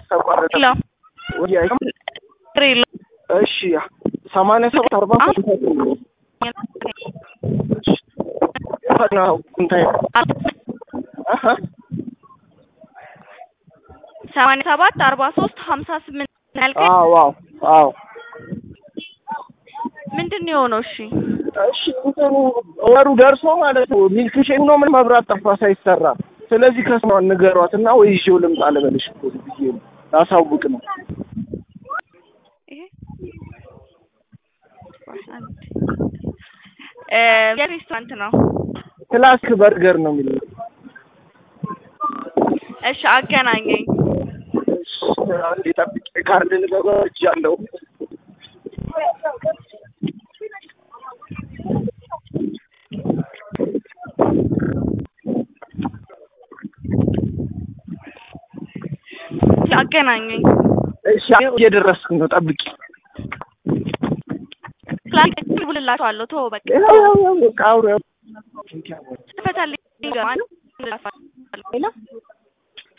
ተቋረጠ ወዲያ ትሬል እሺ 87 43 ፈናው እንታይ አሃ 87 43 58 ያልከኝ አዎ ምንድነው የሆነው? እሺ እንትኑ ወሩ ደርሶ ማለት ነው ሚልክ ሼክ ነው ምን መብራት ጠፋ ሳይሰራ ስለዚህ ከስማን ንገሯትና ወይ ይዤው ልምጣ ልበልሽ እኮ ብዬ ላሳውቅ ነው የሬስቶራንት ነው ክላሲክ በርገር ነው የሚለው እሺ አገናኘኝ አንዴ ጠብቂ ካርድ ልገዛጃለሁ አገናኘኝ እሺ እየደረስኩ ነው ጠብቂ ክላሲክ ብልላችኋለሁ ተው በቃ አውሬ ተፈታልኝ ገማን